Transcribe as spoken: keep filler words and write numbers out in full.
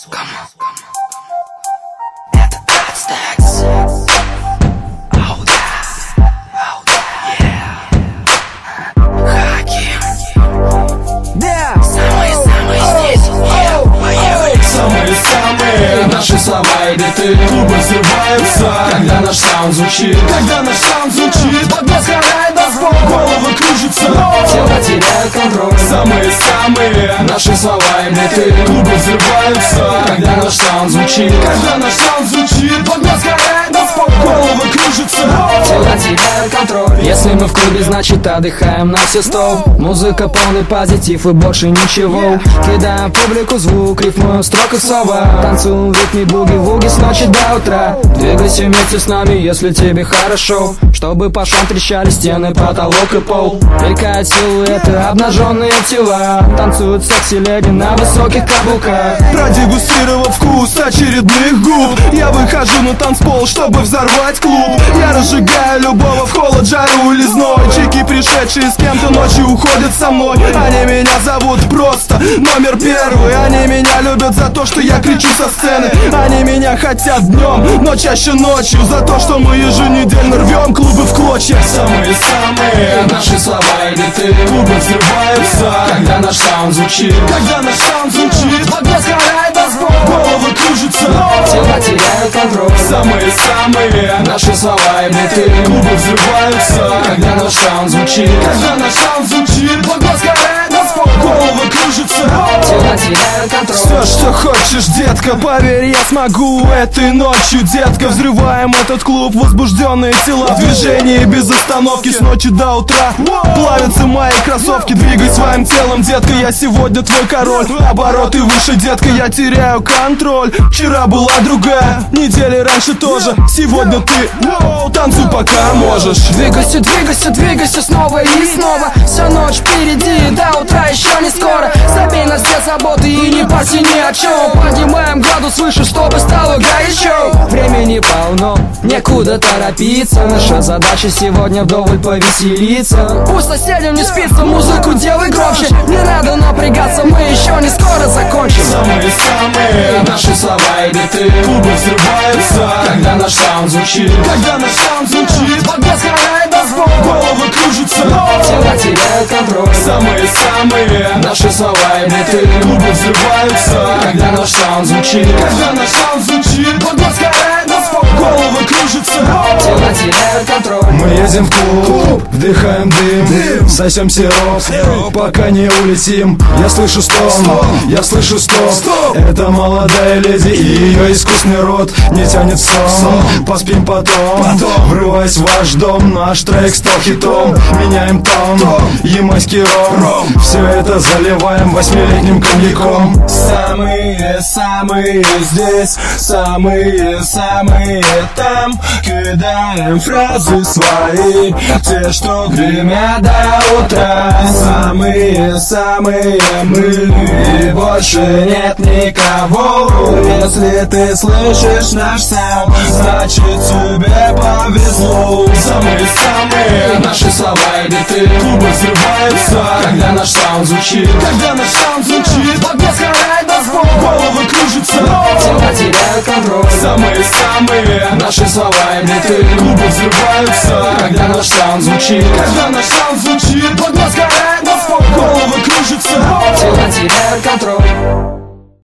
Это Ацтекс. Оу да, оу да, yeah. Хаким. Самые-самые здесь, yeah. Поехали. Самые-самые наши слова и биты. Клубы взрываются, когда наш саунд звучит. Когда наш саунд звучит, поднос сгорает до спор, головы кружатся, тело теряет контроль. Самые-самые наши слова и биты. Клубы взрываются, когда наш саунд звучит. Когда наш саунд звучит, поднос сгорает до спор, головы кружатся, тело теряет контроль. Если мы в клубе, значит отдыхаем на все сто. Музыка, полный позитив и больше ничего. Кидаем публику звук, рифмуем в строках слова. Танцуем в ритме буги-вуги с ночи до утра. Двигайся вместе с нами, если тебе хорошо. Чтобы по швам трещали стены, потолок и пол. Мелькают силуэты, обнаженные тела. Танцуют секси-леди на высоких каблуках. Продегустировав вкус очередных губ, я выхожу на танцпол, чтобы взорвать клуб. Я разжигаю любого в холод, жару или зной. Чики, пришедшие с кем-то ночью, уходят со мной. Они меня зовут просто номер первый. Они меня любят за то, что я кричу со сцены. Они меня хотят днем, но чаще ночью. За то, что мы еженедельно рвем клубы в клочья. Самые-самые наши слова и биты. Клубы взрываются, когда наш саунд звучит. Когда наш саунд звучит, поднос сгорает до спор, головы кружатся, тело теряет контроль. Самые-самые наши слова и биты. Клубы взрываются, когда наш саунд звучит. Когда наш саунд звучит, поднос сгорает до спор, головы кружатся, тело теряет контроль. Все, что хочешь, детка, поверь, я смогу. Этой ночью, детка, взрываем этот клуб. Возбужденные тела в движении без остановки с ночи до утра. Плавятся мои кроссовки, двигай своим телом, детка, я сегодня твой король. Обороты выше, детка, я теряю контроль. Вчера была другая, недели раньше тоже. Сегодня ты, танцуй пока можешь. Двигайся, двигайся, двигайся снова и снова. Вся ночь впереди, до утра еще не скоро. Забей на все заботы и не парься ни о чем. Поднимаем градус выше, чтобы стало горячо. Времени полно, некуда торопиться. Наша задача сегодня вдоволь повеселиться. Пусть соседям не спится, музыку делай громче. Не надо напрягаться, мы еще не скоро закончим. Самые-самые наши слова и биты. Клубы взрываются, когда наш саунд звучит. Когда наш саунд звучит, поднос сгорает до спор, головы кружатся, тело теряет контроль. Самые-самые наши слова и биты. Клубы взрываются, когда наш саунд звучит. Когда наш саунд звучит, поднос сгорает до спор, головы кружатся, тело теряет контроль. мы едем в клуб, вдыхаем дым, сосем сироп, пока не улетим. Я слышу стон, я слышу стоп. Это молодая леди и ее искусный рот не тянет сон. Поспим потом, врываясь в ваш дом. Наш трек стал хитом, меняем тон, ямайский ром. Все это заливаем восьмилетним коньяком. Самые-самые здесь, самые-самые там. Кидаем фразы свои, те, что гремят до утра. Самые-самые мы, и больше нет никого. Если ты слышишь наш саунд, значит тебе повезло. Самые-самые наши слова и биты. Клубы взрываются, когда наш саунд звучит. Когда наш саунд звучит, поднос сгорает до спор, головы кружатся, тело теряет контроль. Самые-самые наши слова и биты. Клубы взрываются, когда наш саунд звучит. Когда наш саунд звучит, поднос сгорает до спор, головы кружатся, тело теряет контроль.